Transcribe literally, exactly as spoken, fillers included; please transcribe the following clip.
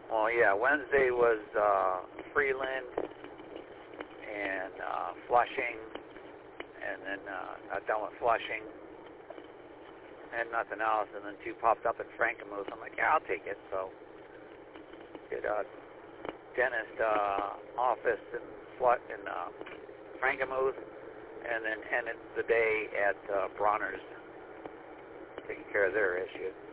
Well, yeah, Wednesday was uh, Freeland and uh, Flushing, and then uh, got done with Flushing, and nothing else, and then two popped up at Frankenmuth. I'm like, yeah, I'll take it. So did a dentist uh, office in Flut in uh, Frankenmuth, and then ended the day at uh, Bronner's taking care of their issue.